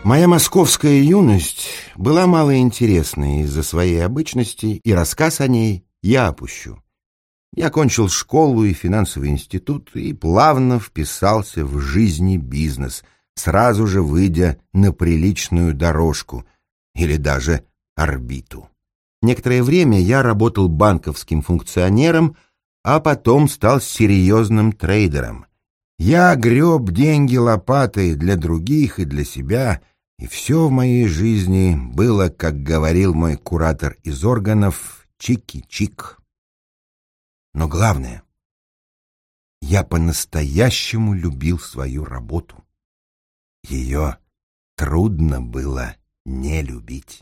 Моя московская юность была малоинтересной из-за своей обычности, и рассказ о ней я опущу. Я окончил школу и финансовый институт и плавно вписался в жизни бизнес, сразу же выйдя на приличную дорожку или даже орбиту. Некоторое время я работал банковским функционером, а потом стал серьезным трейдером. Я греб деньги лопатой для других и для себя, и все в моей жизни было, как говорил мой куратор из органов, чики-чик. Но главное, я по-настоящему любил свою работу. Ее трудно было не любить.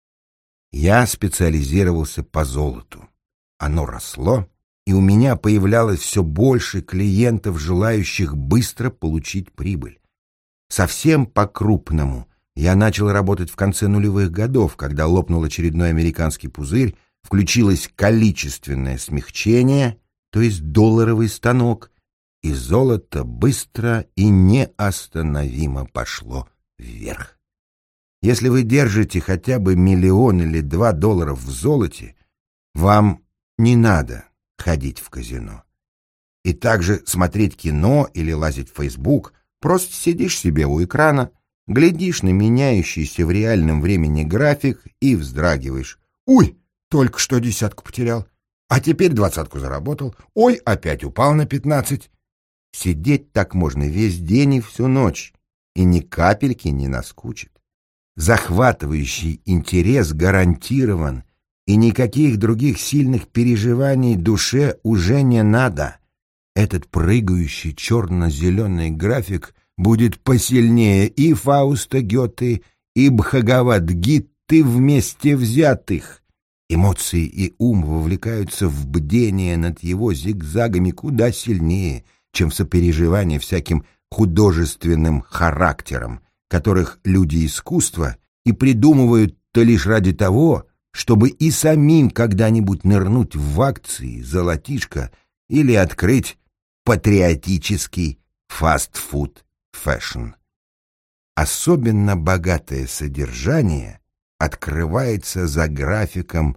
Я специализировался по золоту. Оно росло, и у меня появлялось все больше клиентов, желающих быстро получить прибыль. Совсем по-крупному я начал работать в конце нулевых годов, когда лопнул очередной американский пузырь, включилось количественное смягчение, то есть долларовый станок, и золото быстро и неостановимо пошло вверх. Если вы держите хотя бы $1 или $2 в золоте, вам не надо ходить в казино. И также смотреть кино или лазить в Facebook, просто сидишь себе у экрана, глядишь на меняющийся в реальном времени график и вздрагиваешь. Ой, только что 10 потерял, а теперь 20 заработал. Ой, опять упал на 15. Сидеть так можно весь день и всю ночь, и ни капельки не наскучит. Захватывающий интерес гарантирован, и никаких других сильных переживаний душе уже не надо. Этот прыгающий черно-зеленый график будет посильнее и Фауста Гёте, и Бхагавад-гиты вместе взятых. Эмоции и ум вовлекаются в бдение над его зигзагами куда сильнее, чем в сопереживание всяким художественным характерам, которых люди искусства и придумывают-то лишь ради того, чтобы и самим когда-нибудь нырнуть в акции «Золотишко» или открыть патриотический фастфуд-фэшн. Особенно богатое содержание открывается за графиком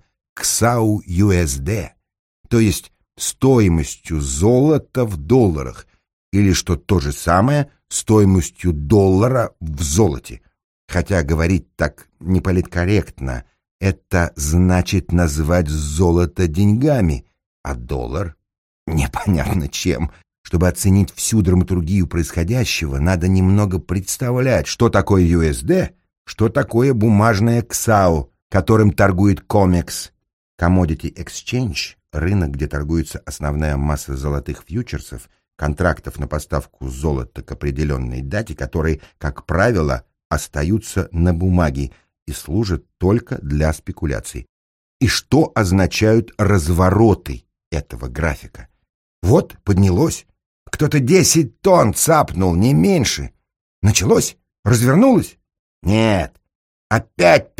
XAU-USD, то есть стоимостью золота в долларах, или, что то же самое, стоимостью доллара в золоте. Хотя говорить так неполиткорректно, это значит назвать золото деньгами, а доллар — непонятно чем. Чтобы оценить всю драматургию происходящего, надо немного представлять, что такое USD, что такое бумажное XAU, которым торгует COMEX. Commodity Exchange — рынок, где торгуется основная масса золотых фьючерсов, контрактов на поставку золота к определенной дате, которые, как правило, остаются на бумаге и служат только для спекуляций. И что означают развороты этого графика? Вот поднялось, кто-то 10 тонн цапнул, не меньше. Началось? Развернулось? Нет, опять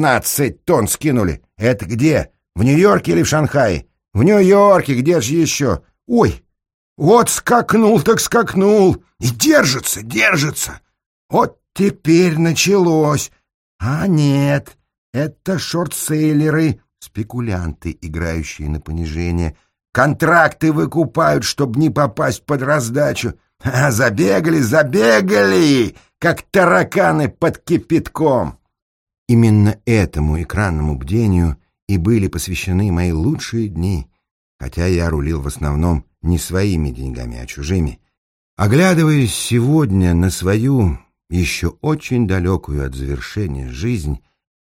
15 тонн скинули. Это где? В Нью-Йорке или в Шанхае? В Нью-Йорке, где же еще? Ой, вот скакнул так скакнул. И держится, держится. Вот теперь началось. А нет, это шортсейлеры, спекулянты, играющие на понижение. Контракты выкупают, чтобы не попасть под раздачу. А забегали, забегали, как тараканы под кипятком. Именно этому экранному бдению и были посвящены мои лучшие дни, хотя я рулил в основном не своими деньгами, а чужими. Оглядываясь сегодня на свою еще очень далекую от завершения жизнь,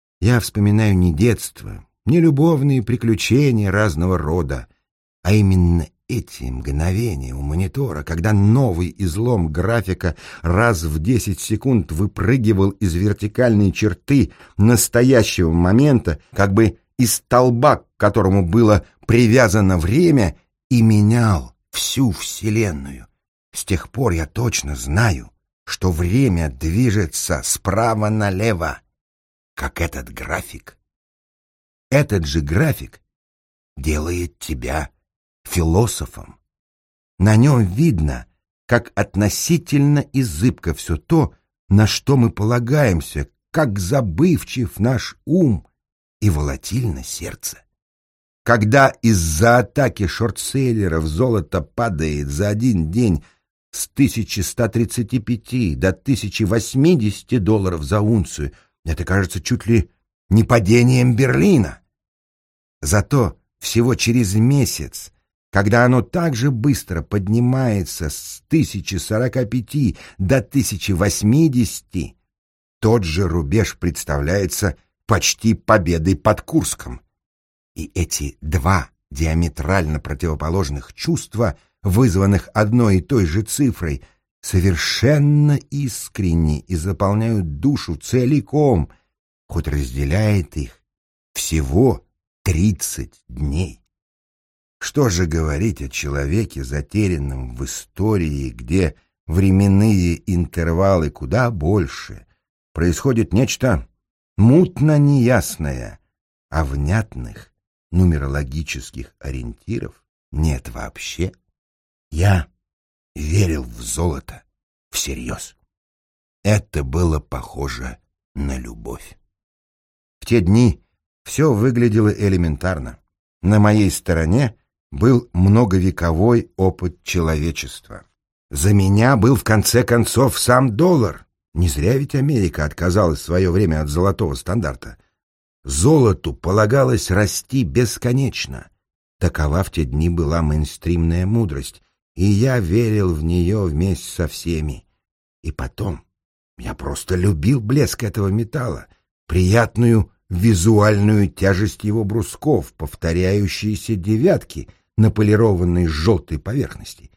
я вспоминаю не детство, не любовные приключения разного рода, а именно эти мгновения у монитора, когда новый излом графика раз в 10 секунд выпрыгивал из вертикальной черты настоящего момента, как бы из столба, к которому было привязано время, и менял всю Вселенную. С тех пор я точно знаю, что время движется справа налево, как этот график. Этот же график делает тебя философом. На нем видно, как относительно и зыбко все то, на что мы полагаемся, как забывчив наш ум и волатильно сердце. Когда из-за атаки шортселлеров золото падает за один день с 1135 до 1080 долларов за унцию, это кажется чуть ли не падением Берлина. Зато всего через месяц, когда оно так же быстро поднимается с 1045 до 1080, тот же рубеж представляется почти победой под Курском. И эти два диаметрально противоположных чувства, вызванных одной и той же цифрой, совершенно искренни и заполняют душу целиком, хоть разделяет их всего 30 дней. Что же говорить о человеке, затерянном в истории, где временные интервалы куда больше, происходит нечто мутно неясное, а внятных нумерологических ориентиров нет вообще. Я верил в золото всерьез. Это было похоже на любовь. В те дни все выглядело элементарно. На моей стороне был многовековой опыт человечества. За меня был в конце концов сам доллар. Не зря ведь Америка отказалась в свое время от золотого стандарта. Золоту полагалось расти бесконечно. Такова в те дни была мейнстримная мудрость, и я верил в нее вместе со всеми. И потом, я просто любил блеск этого металла, приятную визуальную тяжесть его брусков, повторяющиеся девятки на полированной желтой поверхности.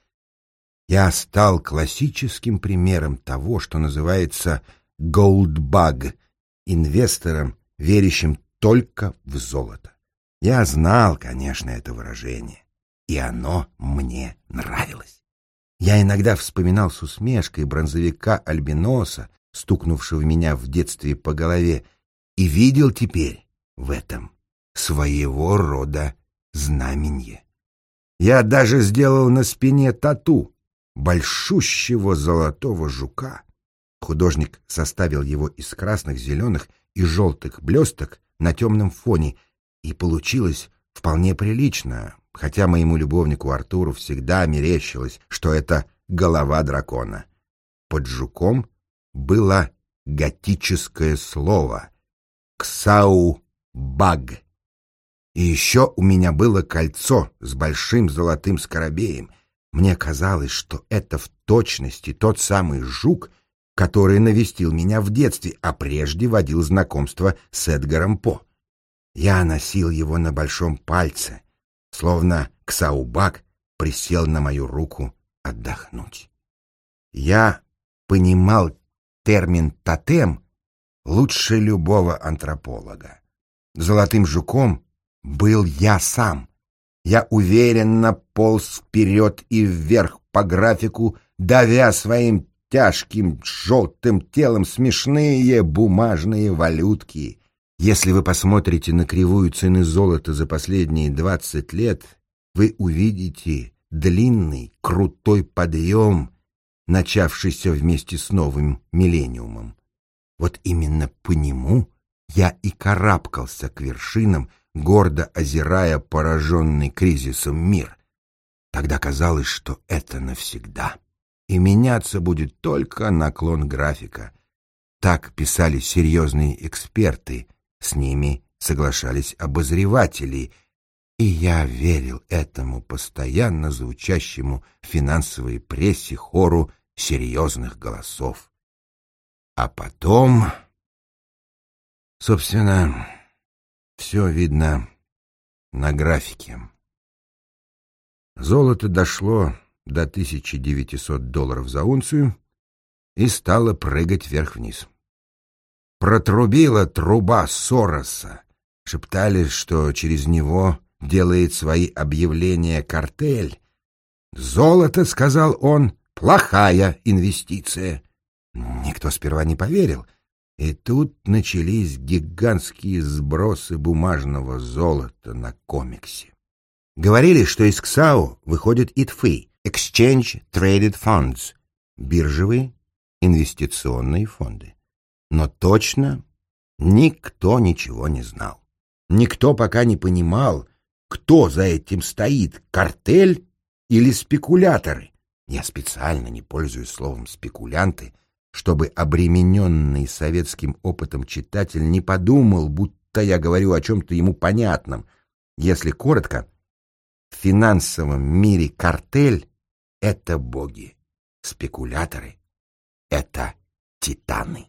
Я стал классическим примером того, что называется «gold-bug», инвестором, верящим только в золото. Я знал, конечно, это выражение, и оно мне нравилось. Я иногда вспоминал с усмешкой бронзовика-альбиноса, стукнувшего меня в детстве по голове, и видел теперь в этом своего рода знаменье. Я даже сделал на спине тату большущего золотого жука. Художник составил его из красных, зеленых и желтых блесток на темном фоне, и получилось вполне прилично, хотя моему любовнику Артуру всегда мерещилось, что это голова дракона. Под жуком было готическое слово «ксау-баг». И еще у меня было кольцо с большим золотым скоробеем. Мне казалось, что это в точности тот самый жук, который навестил меня в детстве, а прежде водил знакомство с Эдгаром По. Я носил его на большом пальце, словно Ксаубак присел на мою руку отдохнуть. Я понимал термин «тотем» лучше любого антрополога. Золотым жуком был я сам. Я уверенно полз вперед и вверх по графику, давя своим тяжким желтым телом смешные бумажные валютки. Если вы посмотрите на кривую цены золота за последние 20 лет, вы увидите длинный, крутой подъем, начавшийся вместе с новым миллениумом. Вот именно по нему я и карабкался к вершинам, гордо озирая пораженный кризисом мир. Тогда казалось, что это навсегда, и меняться будет только наклон графика. Так писали серьезные эксперты, с ними соглашались обозреватели, и я верил этому постоянно звучащему в финансовой прессе хору серьезных голосов. А потом, собственно, все видно на графике. Золото дошло до 1900 долларов за унцию и стало прыгать вверх-вниз. Протрубила труба Сороса. Шептали, что через него делает свои объявления картель. «Золото, — сказал он, — плохая инвестиция». Никто сперва не поверил. И тут начались гигантские сбросы бумажного золота на комиксе. Говорили, что из КСАУ выходит ИТФИ — Exchange Traded Funds — биржевые инвестиционные фонды. Но точно никто ничего не знал. Никто пока не понимал, кто за этим стоит, картель или спекуляторы. Я специально не пользуюсь словом «спекулянты», чтобы обремененный советским опытом читатель не подумал, будто я говорю о чем-то ему понятном. Если коротко, в финансовом мире картель — это боги, спекуляторы — это титаны.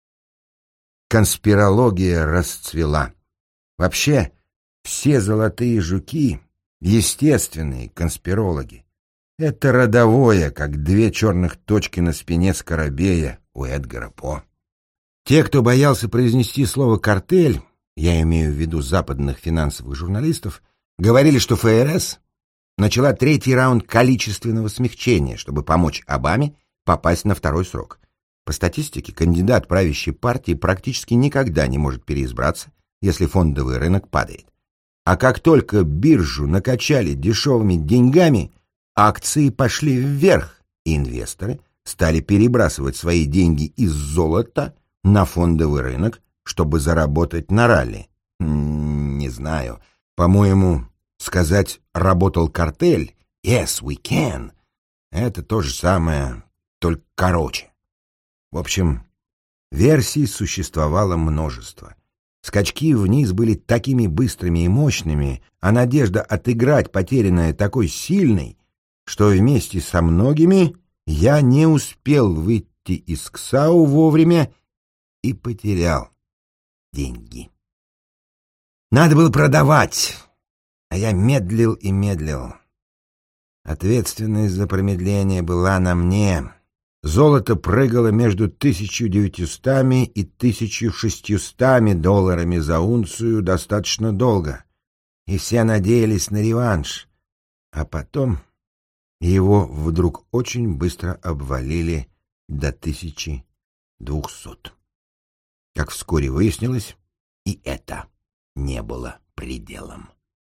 Конспирология расцвела. Вообще, все золотые жуки — естественные конспирологи. Это родовое, как две черных точки на спине скоробея у Эдгара По. Те, кто боялся произнести слово «картель», я имею в виду западных финансовых журналистов, говорили, что ФРС начала третий раунд количественного смягчения, чтобы помочь Обаме попасть на второй срок. По статистике, кандидат правящей партии практически никогда не может переизбраться, если фондовый рынок падает. А как только биржу накачали дешевыми деньгами, акции пошли вверх, и инвесторы стали перебрасывать свои деньги из золота на фондовый рынок, чтобы заработать на ралли. Не знаю. По-моему, сказать «работал картель» «Yes, we can» — это то же самое, только короче. В общем, версий существовало множество. Скачки вниз были такими быстрыми и мощными, а надежда отыграть потерянное такой сильной, что вместе со многими я не успел выйти из КСАУ вовремя и потерял деньги. Надо было продавать, а я медлил и медлил. Ответственность за промедление была на мне. Золото прыгало между 1900 и 1600 долларами за унцию достаточно долго, и все надеялись на реванш, а потом его вдруг очень быстро обвалили до 1200. Как вскоре выяснилось, и это не было пределом.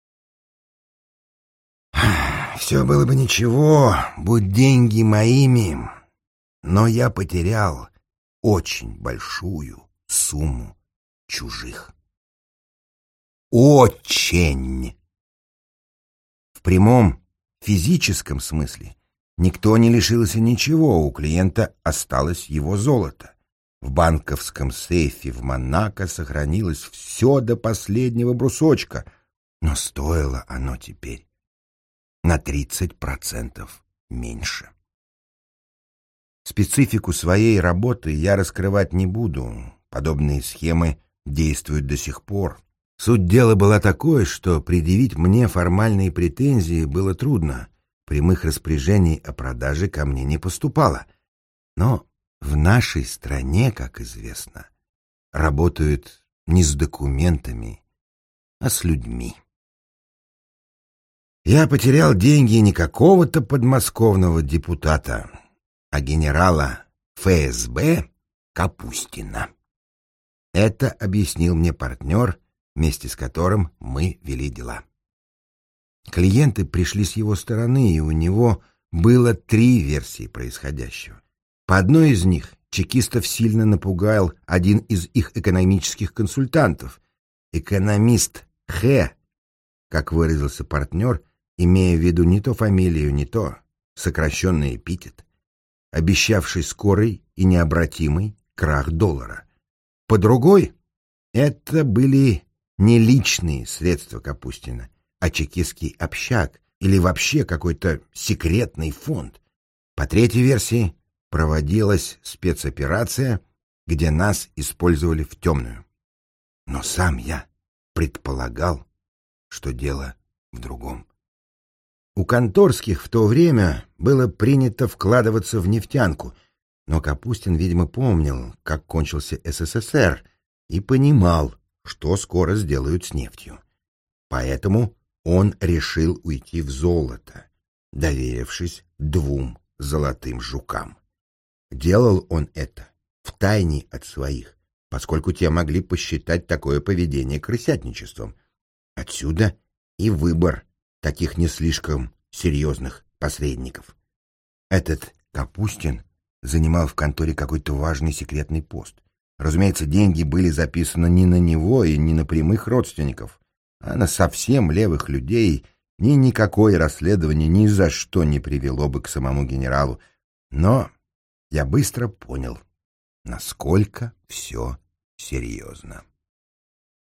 Все было бы ничего, будь деньги моими, но я потерял очень большую сумму чужих. Очень! В прямом физическом смысле никто не лишился ничего, у клиента осталось его золото. В банковском сейфе в Монако сохранилось все до последнего брусочка, но стоило оно теперь на 30% меньше. Специфику своей работы я раскрывать не буду, подобные схемы действуют до сих пор. Суть дела была такой, что предъявить мне формальные претензии было трудно, прямых распоряжений о продаже ко мне не поступало. Но в нашей стране, как известно, работают не с документами, а с людьми. Я потерял деньги не какого-то подмосковного депутата, а генерала ФСБ Капустина. Это объяснил мне партнер, вместе с которым мы вели дела. Клиенты пришли с его стороны, и у него было 3 версии происходящего. По одной из них чекистов сильно напугал один из их экономических консультантов, экономист Х, как выразился партнер, имея в виду не то фамилию, не то сокращенный эпитет, обещавший скорый и необратимый крах доллара. По другой, это были не личные средства Капустина, а чекистский общак или вообще какой-то секретный фонд. По третьей версии, проводилась спецоперация, где нас использовали в темную. Но сам я предполагал, что дело в другом. У конторских в то время было принято вкладываться в нефтянку, но Капустин, видимо, помнил, как кончился СССР, и понимал, что скоро сделают с нефтью. Поэтому он решил уйти в золото, доверившись 2 золотым жукам. Делал он это втайне от своих, поскольку те могли посчитать такое поведение крысятничеством. Отсюда и выбор таких не слишком серьезных посредников. Этот Капустин занимал в конторе какой-то важный секретный пост. Разумеется, деньги были записаны не на него и не на прямых родственников, а на совсем левых людей. Никакое расследование ни за что не привело бы к самому генералу. Но я быстро понял, насколько все серьезно.